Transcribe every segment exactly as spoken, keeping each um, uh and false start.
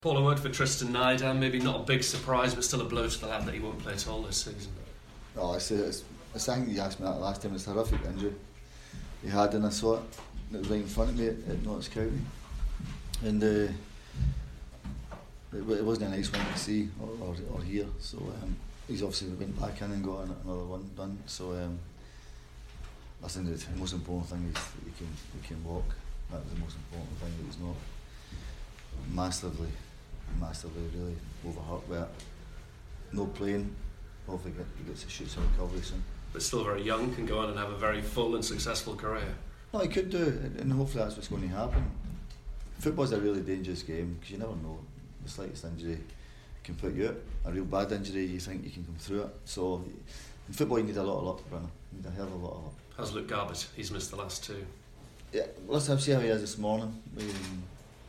Paul, a word for Tristan Nydam. Maybe not a big surprise, but still a blow to the lad that he won't play at all this season. Oh, it's, it's, it's I think you asked me that last time. It's a horrific injury he had, and I saw it. It was right in front of me at, at Notts County, and uh, it, it wasn't a nice one to see or, or, or hear. So um, he's obviously went back in and got another one done. So um, I think the most important thing is that he can he can walk. That was the most important thing. That he's not massively, massively really overhurt with it. No playing. Hopefully he gets a shoots and recovery soon. But still very young, can go on and have a very full and successful career. No, he could do, and hopefully that's what's going to happen. Football's a really dangerous game because you never know. The slightest injury can put you out. A real bad injury, you think you can come through it. So in football you need a lot of luck, Brenner. You need a hell of a lot of luck. How's Luke Garbutt? He's missed the last two. Yeah, let's have see how he is this morning. Um,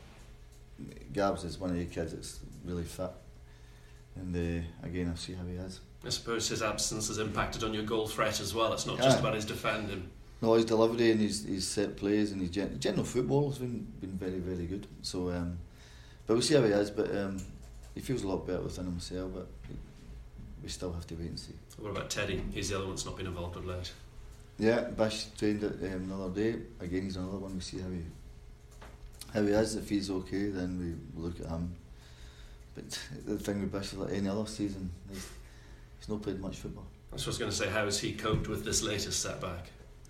Gabs is one of the kids that's really fit, and uh, again I'll see how he is. I suppose his absence has impacted on your goal threat as well. It's not yeah. just about his defending. No, his delivery and his, his set plays and his gen- general football has been, been very, very good. So, um, but we'll see how he is. But um, he feels a lot better within himself. But we still have to wait and see. What about Teddy? He's the other one that's not been involved of late. Yeah, Bish trained it um, another day. Again, he's another one. We see how he how he is. If he's okay, then we look at him. But the thing with Bish is like any other season, he's, he's not played much football. I was just going to say, how has he coped with this latest setback?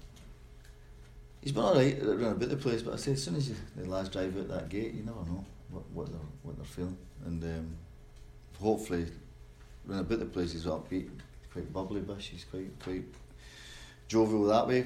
He's been alright around about the place, but I say as soon as you, the lads drive out that gate, you never know what, what they're what they're feeling. And um, hopefully, around about the place, he's upbeat, quite bubbly. Bish, he's quite quite jovial that way.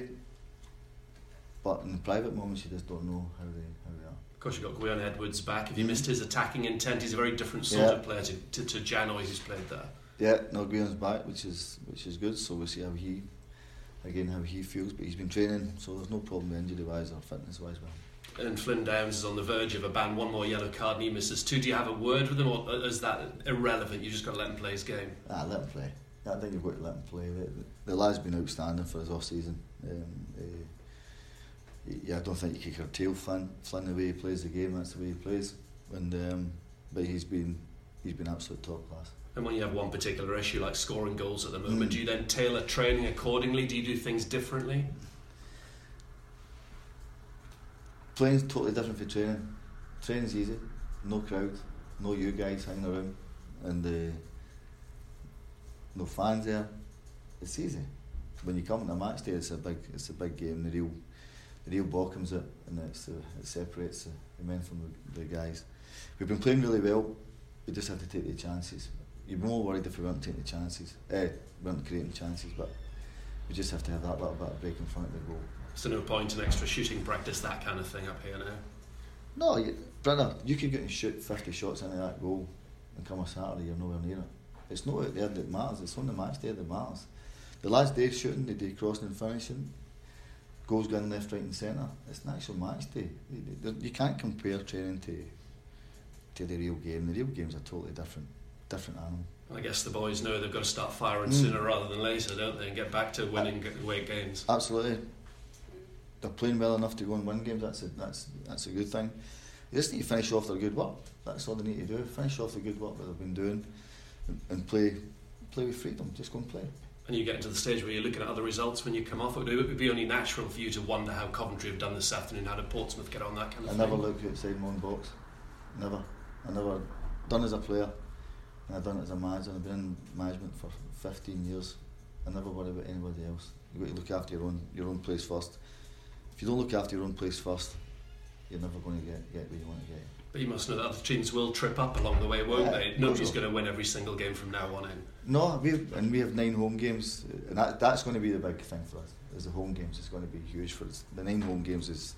But in the private moments, you just don't know how they how they are. Of course, you've got Gwion Edwards back. Have you missed his attacking intent? He's a very different sort yeah. of player to, to, to Janoy, who's played there. Yeah, no, Gwion's back, which is which is good. So we'll see how he. Again, how he feels, but he's been training, so there's no problem injury-wise or fitness-wise with him. And Flynn Downs is on the verge of a ban, one more yellow card and he misses two. Do you have a word with him, or is that irrelevant? You just got to let him play his game? Ah, let him play. I think you've got to let him play. The, the, the lad's been outstanding for his off-season. Um, uh, yeah, I don't think you can curtail Flynn, Flynn the way he plays the game. That's the way he plays. And um, but he's been he's been absolute top class. And when you have one particular issue like scoring goals at the moment, mm. do you then tailor training accordingly? Do you do things differently? Playing's totally different for training. Training's easy, no crowd, no you guys hanging around, and uh, no fans there. It's easy. When you come to a match day, it's a big, it's a big game. The real, the real ball comes out, and it's, uh, it separates the, the men from the, the guys. We've been playing really well. We just have to take the chances. You'd be more worried if we weren't taking the chances, eh, weren't creating chances, but we just have to have that little bit of break in front of the goal. So no point in extra shooting practice, that kind of thing up here now? No, you, brother, you could get and shoot fifty shots into that goal and come a Saturday, you're nowhere near it. It's not out there that matters, it's on the match day that matters. The lads day shooting, the day crossing and finishing, goals going left, right and centre, it's an actual match day. You, you can't compare training to, to the real game. The real game's a totally different different animal. I guess the boys know they've got to start firing mm. sooner rather than later, don't they, and get back to winning away games. Absolutely. They're playing well enough to go and win games. That's a, that's that's a good thing. They just need to finish off their good work. That's all they need to do. Finish off the good work that they've been doing, and, and play play with freedom. Just go and play. And you get into the stage where you're looking at other results when you come off. It would be only natural for you to wonder how Coventry have done this afternoon. How did Portsmouth get on, that kind of I thing? never look outside my own box. Never. I never done as a player. And I've done it as a manager. I've been in management for fifteen years. I never worry about anybody else. You've got to look after your own your own place first. If you don't look after your own place first, you're never going to get, get where you want to get. But you must know that other teams will trip up along the way, won't yeah, they? Nobody's going to win every single game from now on in. No, we and we have nine home games, and that that's going to be the big thing for us. Is the home games is going to be huge for us. The nine home games is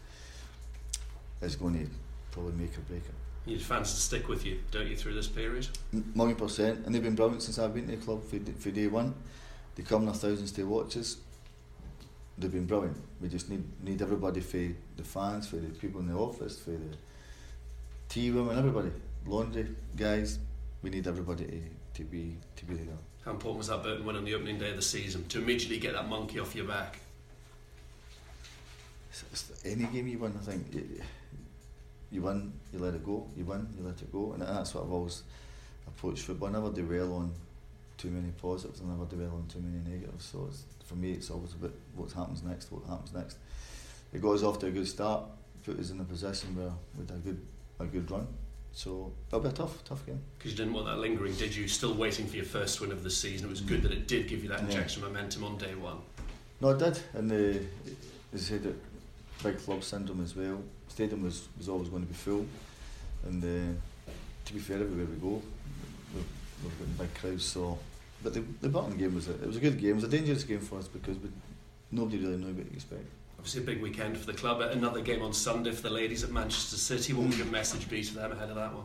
is going to probably make or break it. You need fans to stick with you, don't you, through this period? Million percent, and they've been brilliant since I've been to the club for, for day one. They come in their thousands to watch us. They've been brilliant. We just need need everybody, for the fans, for the people in the office, for the tea room, and everybody, laundry guys. We need everybody to, to be to be there. How important was that Burton win on the opening day of the season to immediately get that monkey off your back? It's, it's any game you win, I think. It, you win, you let it go. You win, you let it go, and that's what I've always approached football. I never dwell on too many positives, I never dwell on too many negatives. So it's, for me, it's always about what happens next. What happens next? It got us off to a good start, put us in a position where we had a good a good run. So it'll be a tough, tough game. Because you didn't want that lingering, did you? Still waiting for your first win of the season. It was good that it did give you that injection of momentum on day one. No, it did, and uh, as I said, it, big club syndrome as well. Stadium was, was always going to be full, and uh, to be fair, everywhere we go, we've, we've got big crowds. So, but the the Burton game was a, it was a good game. It was a dangerous game for us because we, nobody really knew what to expect. Obviously a big weekend for the club. Another game on Sunday for the ladies at Manchester City. What would your message be to them ahead of that one?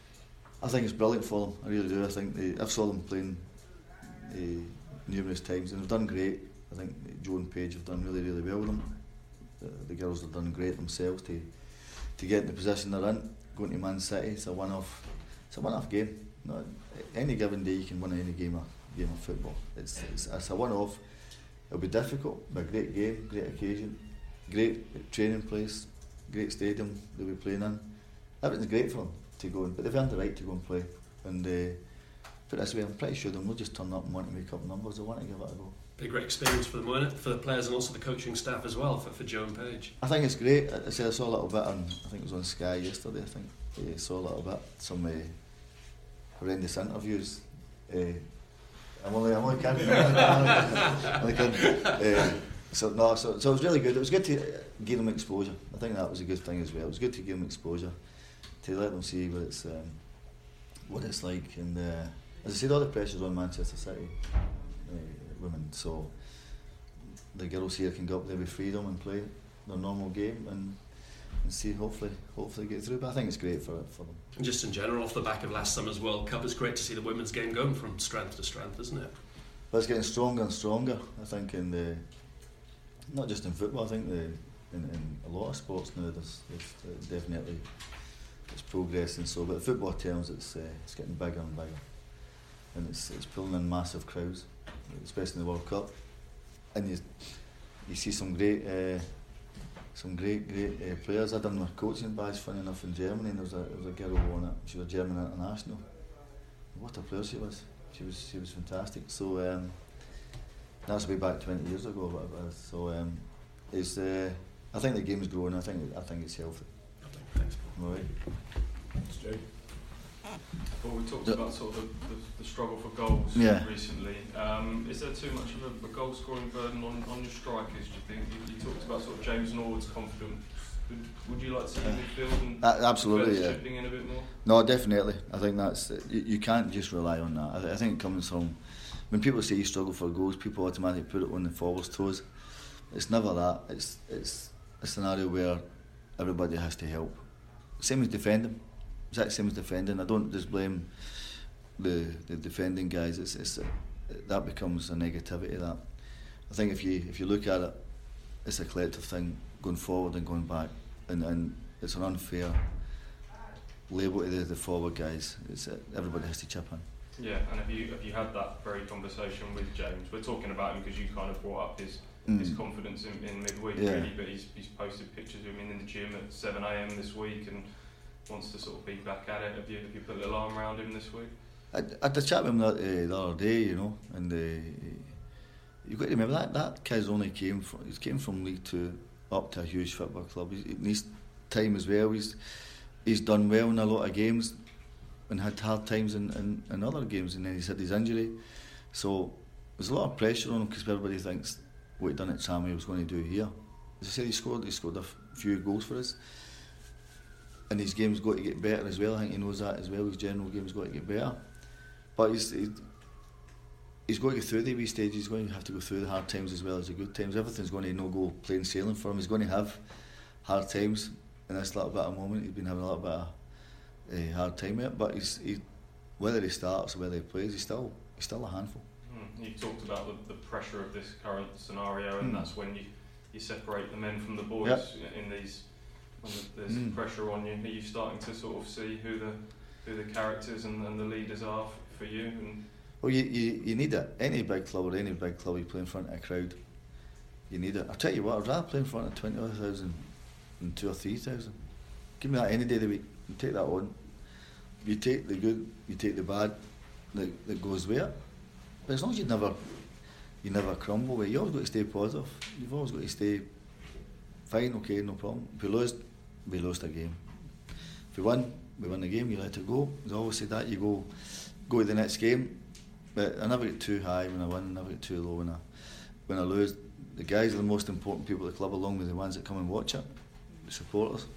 I think it's brilliant for them. I really do. I think they, I've saw them playing uh, numerous times and they've done great. I think Joe and Paige have done really, really well with them. The, the girls have done great themselves to to get in the position they're in. Going to Man City, it's a one-off. It's a one-off game. No, any given day you can win any game of game of football. It's it's, it's a one-off. It'll be difficult, but a great game, great occasion, great training place, great stadium they'll be playing in. Everything's great for them to go in, but they've earned the right to go and play. And uh, put it this way, I'm pretty sure they'll not just turn up and want to make up numbers, they want to give it a go. Big great experience for the for the players and also the coaching staff as well, for, for Joe and Paige. I think it's great. I said I saw a little bit on, I think it was on Sky yesterday, I think. I saw a little bit, some uh, horrendous interviews. Uh, I'm only, I'm only kidding. I'm only kidding. Uh, so, no, so, so it was really good. It was good to give them exposure. I think that was a good thing as well. It was good to give them exposure, to let them see what it's um, what it's like. And uh, as I said, all the pressure's on Manchester City uh, women. So the girls here can go up there with freedom and play their normal game and. And see, hopefully, hopefully get through. But I think it's great for for them. And just in general, off the back of last summer's World Cup, it's great to see the women's game going from strength to strength, isn't it? But it's getting stronger and stronger. I think in the not just in football. I think the in, in a lot of sports now, there's, there's definitely it's progressing. So, but in football terms, it's uh, it's getting bigger and bigger, and it's it's pulling in massive crowds, especially in the World Cup. And you you see some great. Uh, Some great, great uh, players. I done my coaching badge, funny enough, in Germany. And there was a, there was a girl who won it. She was a German international. What a player she was! She was, she was fantastic. So um, that's way back twenty years ago. Whatever. So um, it's. Uh, I think the game's growing. I think, I think it's healthy. Thanks, Paul. All right. Thanks, Joe. Well, we talked about sort of the, the, the struggle for goals yeah. recently. Um, is there too much of a, a goal scoring burden on, on your strikers, do you think? You, you talked about sort of James Norwood's confidence. Would, would you like to see him midfield and uh, absolutely, yeah. chipping in a bit more? No, definitely. I think that's you, you can't just rely on that. I, th- I think it comes from when people say you struggle for goals, people automatically put it on the forward's toes. It's never that. It's it's a scenario where everybody has to help. Same as defending. Exact same as defending. I don't just blame the the defending guys. It's, it's that becomes a negativity. That I think if you if you look at it, it's a collective thing going forward and going back, and, and it's an unfair label to the, the forward guys. It's uh, everybody has to chip in. Yeah, and have you have you had that very conversation with James? We're talking about him because you kind of brought up his mm. his confidence in, in midweek, yeah. really. But he's he's posted pictures of him in the gym at seven a m this week and wants to sort of be back at it. Have you have you put a little arm around him this week? I, I had a chat with him that, uh, the other day, you know, and uh, you've got to remember that that kid's only came from he came from League Two up to a huge football club. He's, in his time as well, he's he's done well in a lot of games and had hard times in, in, in other games, and then he's had his injury. So there's a lot of pressure on him because everybody thinks what he done at Sammy was going to do here. As I said, he scored he scored a f- few goals for us. And his game's got to get better as well. I think he knows that as well. His general game's got to get better. But he's he, he's got to go through the wee stages. He's going to have to go through the hard times as well as the good times. Everything's going to no go plain sailing for him. He's going to have hard times in this little bit of moment. He's been having a little bit of uh, hard time with it. But he's, he, whether he starts or whether he plays, he's still he's still a handful. Mm. You talked about the, the pressure of this current scenario, and mm. that's when you, you separate the men from the boys yep. in these. When there's mm. pressure on you, are you starting to sort of see who the who the characters and, and the leaders are f- for you? And well, you, you you need it. Any big club or any big club you play in front of a crowd, you need it. I tell you what, I'd rather play in front of twenty thousand than two or three thousand. Give me that any day of the week. You take that on. You take the good, you take the bad that, that goes with it. But as long as you never you never crumble with it, you always got to stay positive. You've always got to stay fine, okay, no problem. If we lose, we lost a game. If we win, we win the game, you let it go. As I always say that, you go go to the next game. But I never get too high when I win, I never get too low when I when I lose. The guys are the most important people at the club, along with the ones that come and watch it, the supporters.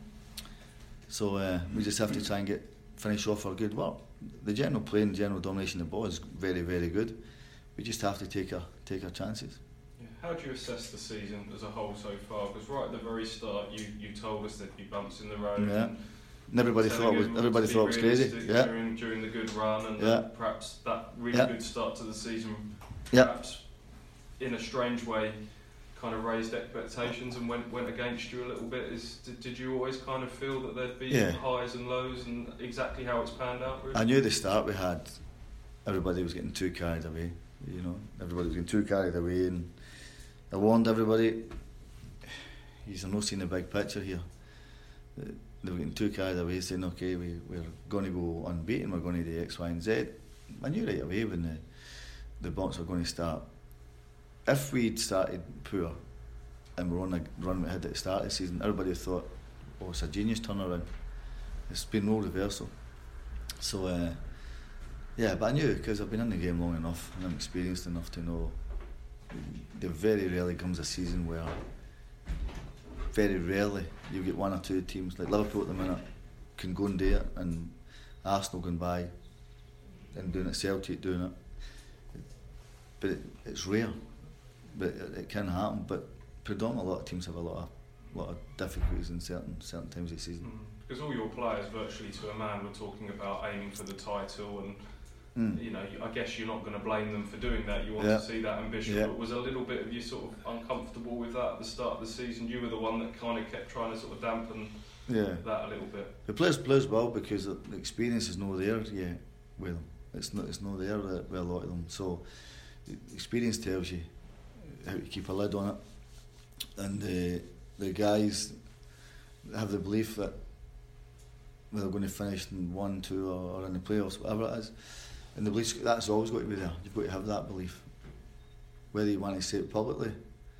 So uh, we just have to try and get finish off our good work. The general playing, general domination of the ball is very, very good. We just have to take our take our chances. Yeah. How do you assess the season as a whole so far? Because right at the very start, you, you told us there'd be bumps in the road. Yeah. And everybody thought it was everybody thought it was crazy. Yeah. During, during the good run, and yeah. perhaps that really yeah. good start to the season, yeah. perhaps in a strange way, kind of raised expectations and went went against you a little bit. Is did, did you always kind of feel that there'd be yeah. highs and lows, and exactly how it's panned out? Really? I knew at the start we had everybody was getting too carried away. You know, everybody was getting too carried away, and I warned everybody. You're not seeing the big picture here. They were getting too carried away, saying, "Okay, we we're going to go unbeaten. We're going to do X, Y, and Z." I knew right away when the the bumps were going to start. If we'd started poor and we're on the run we had at the start of the season, everybody thought, "Oh, it's a genius turnaround." It's been no reversal. So, uh, yeah, but I knew because I've been in the game long enough and I'm experienced enough to know there very rarely comes a season where, very rarely, you get one or two teams like Liverpool at the minute can go and do it, and Arsenal going by and doing it, Celtic doing it. But it, it's rare. But it, it can happen. But predominantly, a lot of teams have a lot of lot of difficulties in certain certain times of the season. Mm. Because all your players, virtually to a man, were talking about aiming for the title, and mm. you know, I guess you're not going to blame them for doing that. You want yeah. to see that ambition. Yeah. But was a little bit of you sort of uncomfortable with that at the start of the season? You were the one that kind of kept trying to sort of dampen yeah. that a little bit. The players plays well because the experience is not there yet with them. It's not it's not there with a lot of them. So the experience tells you how to keep a lid on it, and the the guys have the belief that they're going to finish in one, two, or, or in the playoffs, whatever it is. And the belief, that's always got to be there. You've got to have that belief. Whether you want to say it publicly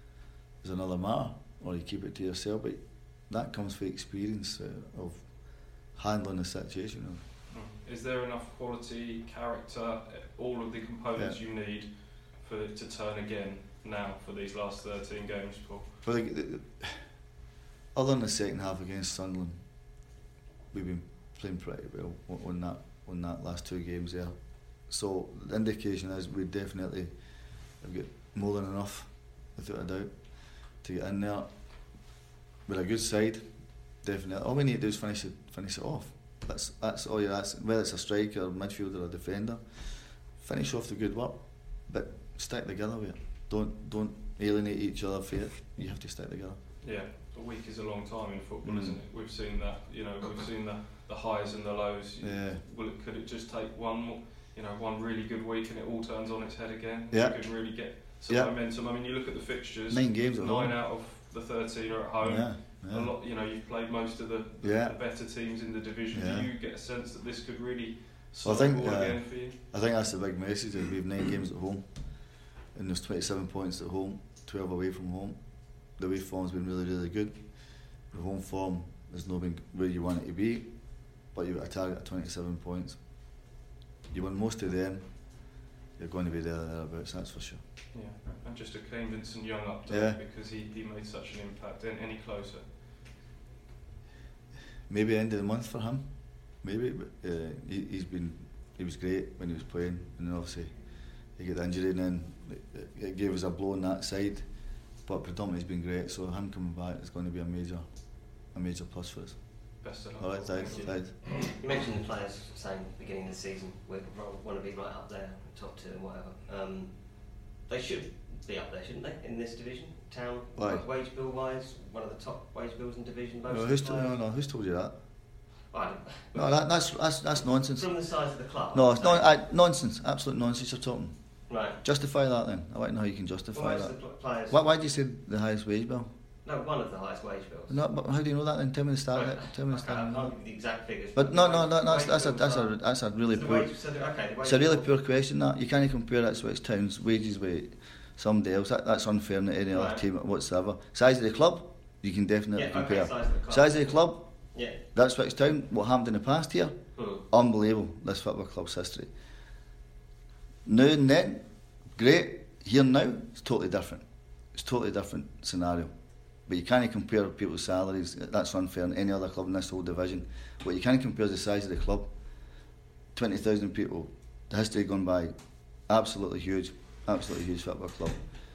is another matter, or you keep it to yourself. But that comes from experience uh, of handling the situation. Is there enough quality, character, all of the components yeah. you need for it to turn again now for these last thirteen games, Paul? For the, the, the, other than the second half against Sunderland, we've been playing pretty well on that on that last two games there. So the indication is we definitely have got more than enough, without a doubt, to get in there. With a good side, definitely. All we need to do is finish it, finish it off. That's that's all you ask. Whether it's a striker, a midfielder, or a defender, finish off the good work, but stick together with it. Don't don't alienate each other for it. You have to stick together. Yeah. A week is a long time in football, mm. isn't it? We've seen that, you know, we've seen the, the highs and the lows. Yeah. Will it, could it just take one more, you know, one really good week and it all turns on its head again? Yeah. You could really get some yeah. momentum. I mean, you look at the fixtures. Nine games at Nine home. out of the thirteen are at home. Yeah. Yeah. A lot, you know, you've played most of the, yeah. the better teams in the division. Yeah. Do you get a sense that this could really well, I think, uh, again for you? I think that's the big message. Is we have nine games at home, and there's twenty-seven points at home, twelve away from home. The away form's been really, really good. The home form has not been where you want it to be, but you've got a target of twenty-seven points. You win most of them, you're going to be there or thereabouts, that's for sure. Yeah, and just a Kane Vincent Young update yeah. because he, he made such an impact. Any closer? Maybe end of the month for him, maybe. But uh, he, he's been he was great when he was playing, and then obviously he got the injury, and then it, it gave us a blow on that side. But predominantly he's been great, so him coming back is going to be a major, a major plus for us. Best of luck. All right, thanks. thanks. You mentioned the players saying at the beginning of the season we want to be right up there, top two and whatever. Um, they should be up there, shouldn't they, in this division? Town, Why? wage bill wise, one of the top wage bills in division. No, who's to, no, no, who's told you that? I no, that, that's that's that's nonsense. From the size of the club. No, it's non, I, nonsense. Absolute nonsense. You're talking. Right. Justify that then. I want to know how you can justify well, that. The players why, why do you say the highest wage bill? No, one of the highest wage bills. No, but how do you know that then? Tell me the start. Right. Tell me the Okay, start. I can't give the exact figures. But no, no, wage- no, that's wage that's a bills that's are- a that's a really so the poor. wage- so the- okay, the It's a wage really bill- poor question. That you can't compare Ipswich Town's wages with somebody else. That, that's unfair to any other Right. team whatsoever. Size of the club, you can definitely Yeah, okay, compare. size of the club. Size of the club, Yeah. that's Ipswich Town. What happened in the past year? Hmm. Unbelievable. This football club's history. Now and then, great. Here and now, it's totally different. It's totally different scenario. But you can't compare people's salaries. That's unfair in any other club in this whole division. What you can compare is the size of the club. twenty thousand people. The history gone by. Absolutely huge. Absolutely huge football club.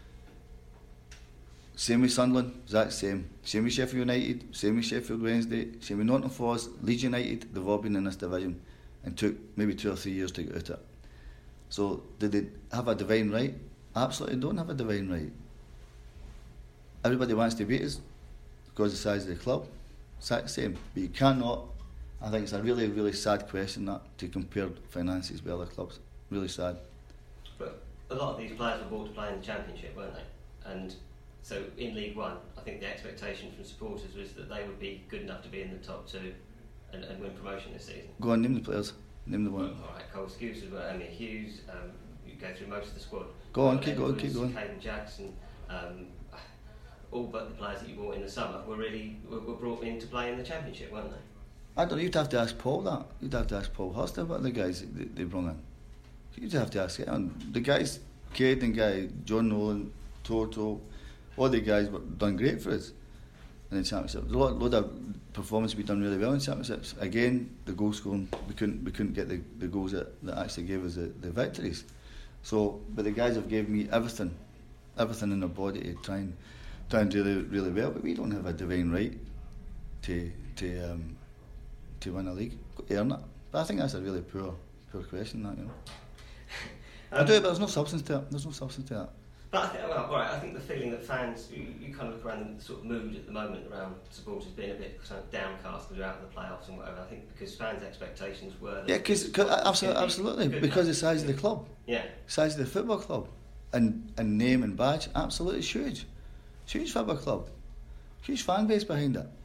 Same with Sunderland, exact same. Same with Sheffield United, same with Sheffield Wednesday, same with Nottingham Forest, Leeds United. They've all been in this division and took maybe two or three years to get out of it. So did they have a divine right? Absolutely don't have a divine right. Everybody wants to beat us because of the size of the club. Exact same. But you cannot, I think it's a really, really sad question that to compare finances with other clubs. Really sad. But a lot of these players were brought to play in the Championship, weren't they? And so in League One, I think the expectation from supporters was that they would be good enough to be in the top two and, and win promotion this season. Go on, name the players. Name the one. All right, Cole Skuse as well, Emily Hughes. Um, you go through most of the squad. Go on, Colin keep going, Edwards, keep going. Caden Jackson. Um, all but the players that you brought in the summer were really were, were brought in to play in the Championship, weren't they? I don't know, you'd have to ask Paul that. You'd have to ask Paul Hurst about the guys they, they brought in. You'd have to ask it. And the guys, Caden guy, John Nolan, Toto, all the guys were done great for us in the Championship. A lot, lot of performances we done really well in the Championships. Again, the goal scoring, we couldn't we couldn't get the, the goals that, that actually gave us the, the victories. So, but the guys have gave me everything, everything in their body to try and try and do really, really well. But we don't have a divine right to to um, to win a league, earn it. But I think that's a really poor poor question. That you know, Um, I do, but there's no substance to it. There's no substance to that. But I think, well, all right, I think the feeling that fans, you, you kind of look around the sort of mood at the moment around supporters being a bit kind of downcast because they're out of the playoffs and whatever. I think because fans' expectations were that Yeah, because absolutely, absolutely, because of the size of the club, yeah, size of the football club, and and name and badge, absolutely it's huge, it's huge football club, huge fan base behind it,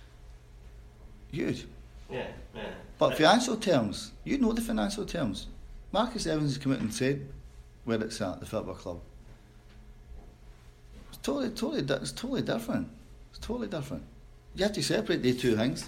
huge. yeah, yeah. But No. financial terms, you know the financial terms. Marcus Evans has come out and said where it's at, the football club. It's totally, totally, di- it's totally different. It's totally different. You have to separate the two things.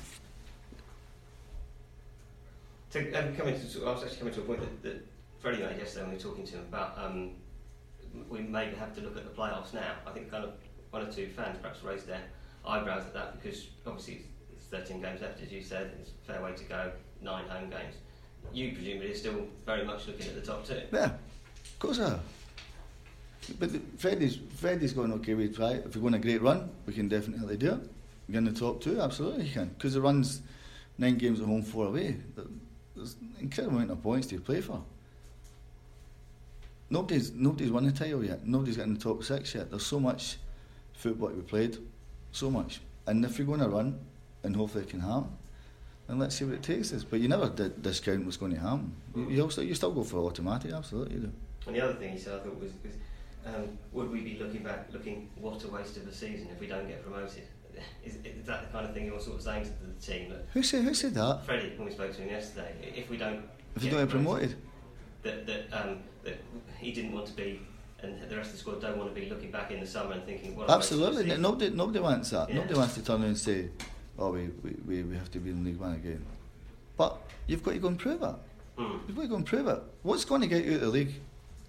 To um, come into, sort of- I was actually coming to a point that, that Freddie made yesterday when we were talking to him about um, we maybe have to look at the playoffs now. I think kind of one or two fans perhaps raised their eyebrows at that because obviously it's thirteen games left, as you said, it's a fair way to go, nine home games. You presumably are still very much looking at the top two. Yeah, of course I have. But the, Freddie's, Freddie's going, okay, we try. If we go on a great run, we can definitely do it. Get in the top two, absolutely you can. Because the run's nine games at home, four away. There's an incredible amount of points to play for. Nobody's nobody's won the title yet. Nobody's got in the top six yet. There's so much football to be played, so much. And if we go on a run, and hopefully it can happen, then let's see what it takes us. But you never d- discount what's going to happen. You, you, also, you still go for automatic, absolutely you do. And the other thing he said, I thought was, was um, would we be looking back, looking what a waste of a season if we don't get promoted? Is, is that the kind of thing you're sort of saying to the team? That Who said who said that? Freddie, when we spoke to him yesterday, if we don't If you don't get promoted, that that um, that he didn't want to be, and the rest of the squad don't want to be looking back in the summer and thinking, what a waste of a absolutely. season. Nobody nobody wants that. Yeah. Nobody wants to turn around and say, oh, we, we, we have to be in League One again. But you've got to go and prove it. Hmm. You've got to go and prove it. What's going to get you out of the league?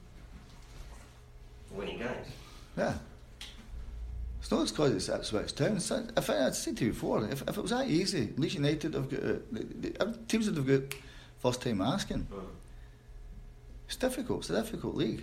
Winning games. Yeah. It's not because it's Ipswich Town. It's, if I, I'd said to you before, if, if it was that easy, Leeds United have got, uh, the, the, teams would have got first time asking. Hmm. It's difficult. It's a difficult league.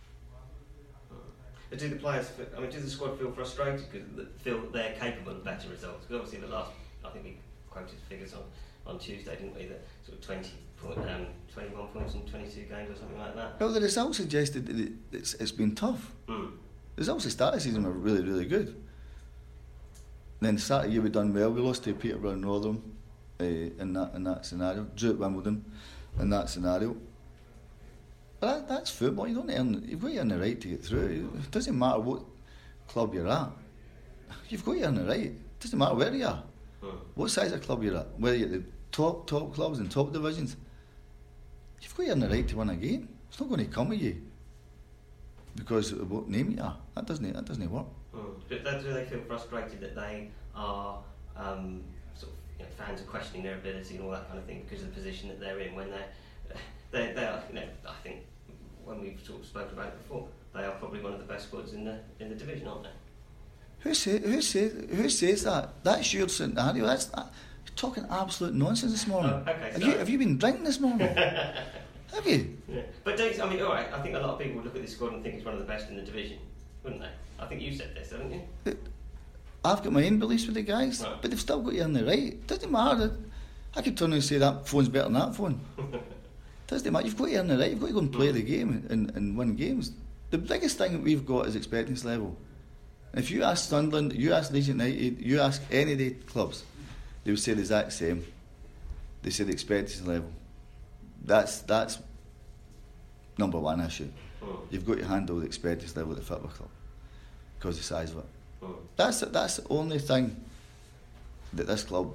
But do the players, fe- I mean, do the squad feel frustrated because they feel that they're capable of better results? Because obviously the last, I think we quoted figures on, on Tuesday, didn't we? That sort of twenty point, um, twenty-one points in twenty-two games or something like that. Well, the results suggested that it, it's, it's been tough. Hmm. The results at the start of the season were really, really good. Then the start of the year we done well. We lost to Peterborough and Rotherham uh, in that in that scenario. Drew at Wimbledon in that scenario. But that, that's football. You don't earn. You've got to earn the right to get through. It doesn't matter what club you're at. you've got to earn the right. Doesn't matter where you are, Mm. what size of club you're at, whether you're at the top top clubs and top divisions. You've got to earn the right to win a game. It's not going to come with you because of what name you are. That doesn't that doesn't work. Mm. But that- do they feel frustrated that they are um, sort of, you know, fans are questioning their ability and all that kind of thing because of the position that they're in when they're they they are, you know, I think when we've sort of spoken about it before, they are probably one of the best squads in the in the division, aren't they? Who say, who says who says that? That's your scenario. That's that, you're talking absolute nonsense this morning. Oh, okay, have sorry. you have you been drinking this morning? Have you? Yeah. But don't, I mean, all right. I think a lot of people would look at this squad and think it's one of the best in the division, wouldn't they? I think you said this, haven't you? I've got my own beliefs with the guys, Right. but they've still got you on the right. Doesn't matter. I could turn around and say that phone's better than that phone. Doesn't matter. You've got to earn the right. You've got to go and play the game and, and win games. The biggest thing that we've got is expectance level. If you ask Sunderland, you ask Leeds United, you ask any of the clubs, they would say the exact same. They say the expectancy level. That's that's number one issue. Mm. You've got to handle the expectancy level at the football club because of the size of it. Mm. That's that's the only thing that this club,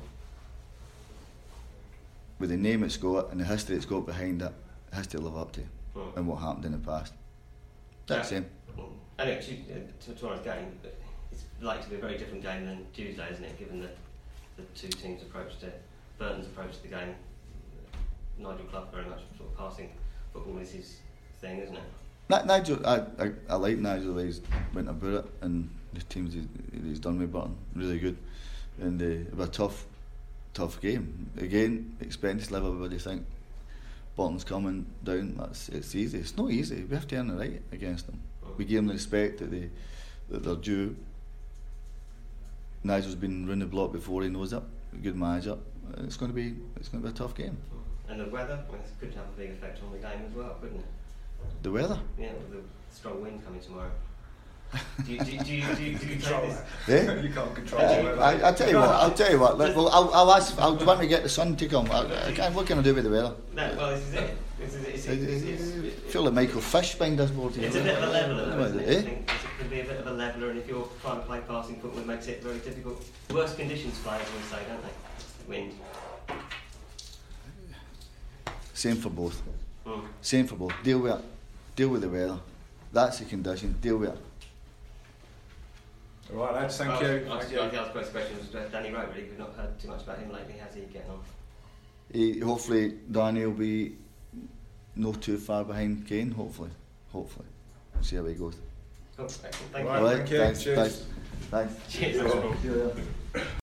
with the name it's got and the history it's got behind it, has to live up to, Mm. and what happened in the past. That's Yeah. it. Mm. Anyway, to, uh, to tomorrow's game, it's likely to be a very different game than Tuesday, isn't it? Given the the two teams' approach to Burton's approach to the game. Nigel Clough very much sort of passing football is his thing, isn't it? Ni- Nigel, I, I, I like Nigel the way he's went about it, and the teams he, he's done with Burton, really good. And uh, it was a tough, tough game. Again, expectancy level, everybody think Burton's coming down. That's it's easy. It's not easy. We have to earn the right against them. We give them the respect that they that they're due. Nigel's been round the block before. He knows it. A good manager. It's going to be it's going to be a tough game. And the weather, well, it could have a big effect on the game as well, couldn't it? The weather. Yeah, with the strong wind coming tomorrow. Do you, do you, do you, do you, do you take Control this? Eh? that. You can't control Uh, it. I, I'll tell you what. I'll tell you what. Let, well, I'll, I'll ask. I'll do you want me to get the sun to come. I, I can't, what can I do with the weather? No, well, this is it. This is it. It's, it's, it's, I it's, feel like Michael Fishbein does more to you. it's a bit of a leveller, though, isn't it? Eh? I think it can be a bit of a leveller, and if you're trying to play passing football, it makes it very difficult. Worse conditions play, as we say, don't they? Wind. Same for both. Mm. Same for both. Deal with it. Deal with the weather. That's the condition. Deal with it. All right, lads, thank I you. was- I was- Thank I you. think the first question was uh, Danny Rowe, really. We've not heard too much about him lately. How's he getting on? He, hopefully, Danny will be not too far behind Kane. Hopefully, hopefully. See how he goes. Cool. Excellent. Thank Right, you. All right. thank you. Thanks. Cheers. Thanks. Thanks. Cheers. See you later.